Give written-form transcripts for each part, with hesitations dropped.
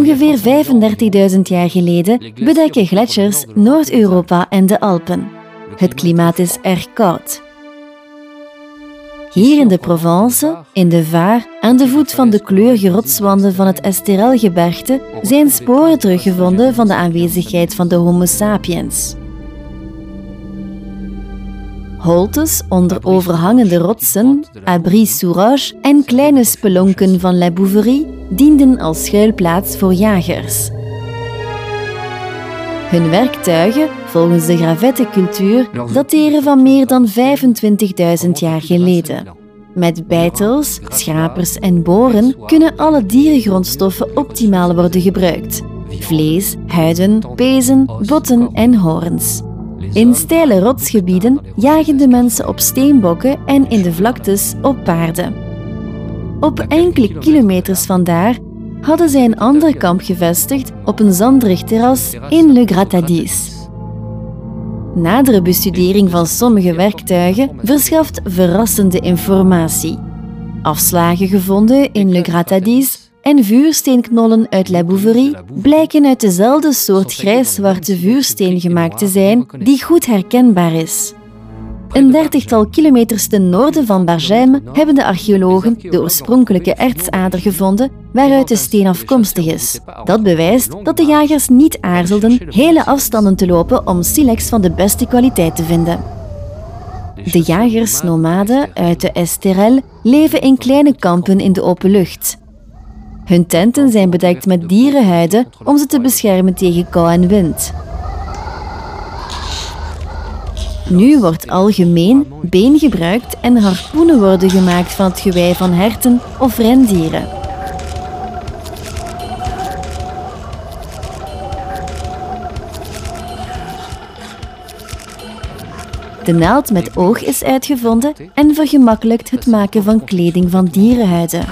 Ongeveer 35.000 jaar geleden bedekken gletsjers Noord-Europa en de Alpen. Het klimaat is erg koud. Hier in de Provence, in de Var, aan de voet van de kleurige rotswanden van het Esterel-gebergte, zijn sporen teruggevonden van de aanwezigheid van de Homo sapiens. Holtes onder overhangende rotsen, abris sous roche en kleine spelonken van La Bouverie dienden als schuilplaats voor jagers. Hun werktuigen, volgens de gravettencultuur, dateren van meer dan 25.000 jaar geleden. Met beitels, schrapers en boren kunnen alle dierengrondstoffen optimaal worden gebruikt. Vlees, huiden, pezen, botten en hoorns. In steile rotsgebieden jagen de mensen op steenbokken en in de vlaktes op paarden. Op enkele kilometers vandaar hadden zij een ander kamp gevestigd op een zanderig terras in Le Gratadis. Nadere bestudering van sommige werktuigen verschaft verrassende informatie. Afslagen gevonden in Le Gratadis en vuursteenknollen uit La Bouverie blijken uit dezelfde soort grijs-zwarte vuursteen gemaakt te zijn die goed herkenbaar is. Een 30-tal kilometers ten noorden van Bargèmes hebben de archeologen de oorspronkelijke ertsader gevonden waaruit de steen afkomstig is. Dat bewijst dat de jagers niet aarzelden hele afstanden te lopen om silex van de beste kwaliteit te vinden. De jagers-nomaden uit de Esterel leven in kleine kampen in de open lucht. Hun tenten zijn bedekt met dierenhuiden om ze te beschermen tegen kou en wind. Nu wordt algemeen been gebruikt en harpoenen worden gemaakt van het gewei van herten of rendieren. De naald met oog is uitgevonden en vergemakkelijkt het maken van kleding van dierenhuiden.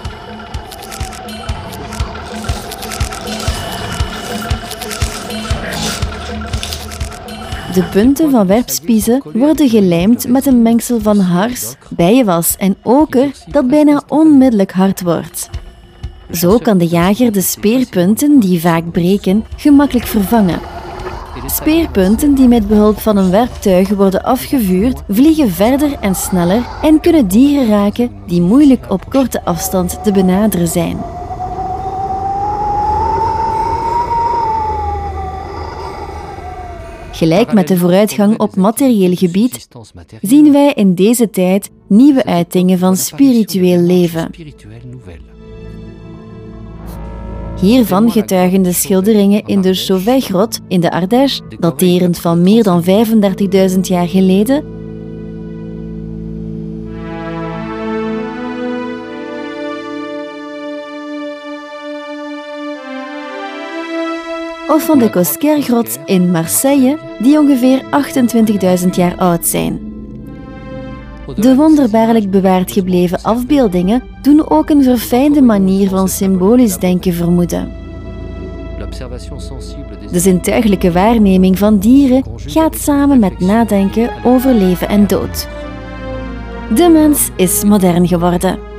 De punten van werpspiezen worden gelijmd met een mengsel van hars, bijenwas en oker dat bijna onmiddellijk hard wordt. Zo kan de jager de speerpunten, die vaak breken, gemakkelijk vervangen. Speerpunten die met behulp van een werptuig worden afgevuurd, vliegen verder en sneller en kunnen dieren raken die moeilijk op korte afstand te benaderen zijn. Gelijk met de vooruitgang op materieel gebied, zien wij in deze tijd nieuwe uitingen van spiritueel leven. Hiervan getuigen de schilderingen in de Chauvet-grot in de Ardèche, daterend van meer dan 35.000 jaar geleden, of van de Cosquer-grot in Marseille, die ongeveer 28.000 jaar oud zijn. De wonderbaarlijk bewaard gebleven afbeeldingen doen ook een verfijnde manier van symbolisch denken vermoeden. De zintuigelijke waarneming van dieren gaat samen met nadenken over leven en dood. De mens is modern geworden.